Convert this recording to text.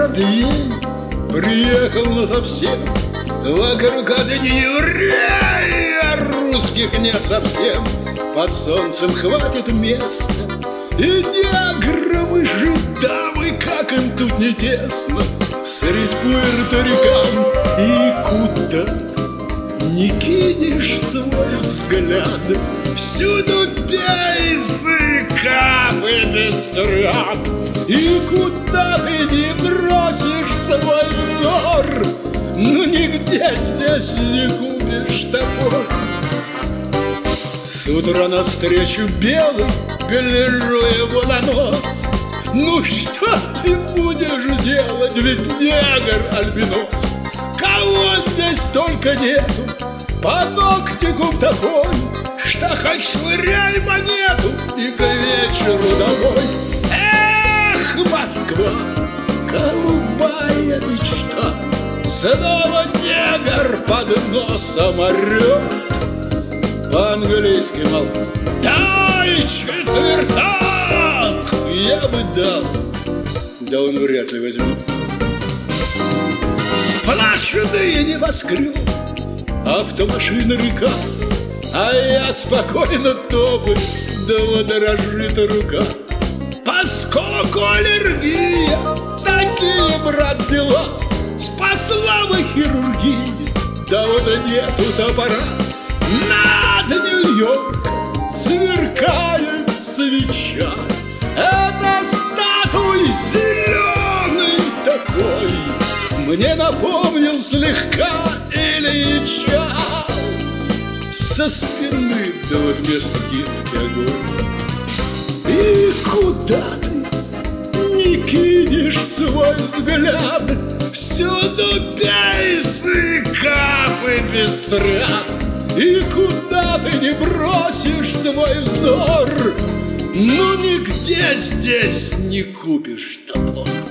Матвей приехал насовсем. Вокруг одни евреи, а русских нет совсем. Под солнцем хватит места и неграм, и жидам, и как им тут не тесно. Средь пуэрторикан и куда не кинешь свой взгляд, всюду пейсы, капы без трат. И куда ты не бросишь свой взор, ну нигде здесь не купишь топор. С утра навстречу белый гляжу ему на нос. Ну что ты будешь делать, ведь негр-альбинос. Кого здесь только нету, паноптикум такой, что хоть швыряй монету и к вечеру домой. Эх, Москва, голубая мечта, снова негр под носом орет. По-английски, мол, дай четвертак, я бы дал, да он вряд ли возьмет. Сплошные небоскреб, автомашина река, а я спокойно топаю, да вот дрожит рука. Поскольку аллергия, такие, брат, дела, спасла бы хирургия, да вот нету топора. Над Нью-Йорк сверкает свеча, это статуй зеленый такой мне напомнил слегка Ильича. Со спины, да вот вместо гибки огонь. И куда ты не кинешь свой взгляд, всюду пейсы, капы без трат. И куда ты не бросишь свой взор, ну нигде здесь не купишь топор.